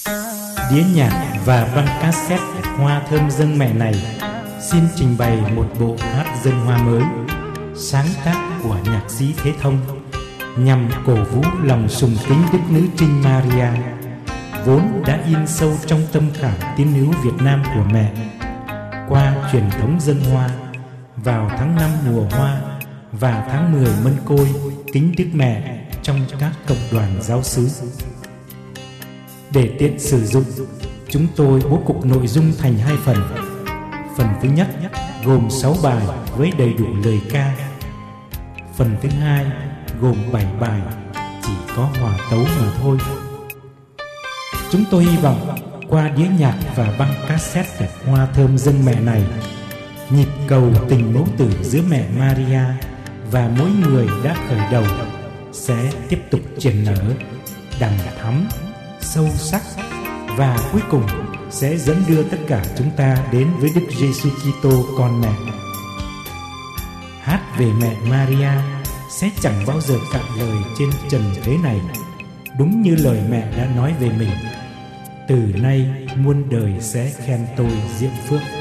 Đĩa nhạc và băng cassette Hoa Thơm Dâng Mẹ này xin trình bày một bộ hát dân hoa mới, sáng tác của nhạc sĩ Thế Thông, nhằm cổ vũ lòng sùng kính Đức Nữ Trinh Maria, vốn đã in sâu trong tâm khảm tín hữu Việt Nam của mẹ, qua truyền thống dân hoa vào tháng 5 mùa hoa và tháng 10 Mân Côi kính Đức Mẹ trong các cộng đoàn giáo xứ. Để tiện sử dụng, chúng tôi bố cục nội dung thành hai phần. Phần thứ nhất gồm 6 bài với đầy đủ lời ca. Phần thứ hai gồm 7 bài chỉ có hòa tấu mà thôi. Chúng tôi hy vọng qua đĩa nhạc và băng cassette Hoa Thơm Dâng Mẹ này, nhịp cầu tình mẫu tử giữa mẹ Maria và mỗi người đã khởi đầu sẽ tiếp tục triển nở, đằm thắm, sâu sắc, và cuối cùng sẽ dẫn đưa tất cả chúng ta đến với Đức Giêsu Kitô con mẹ. Hát về mẹ Maria sẽ chẳng bao giờ cạn lời trên trần thế này, đúng như lời mẹ đã nói về mình: từ nay muôn đời sẽ khen tôi diễm phước.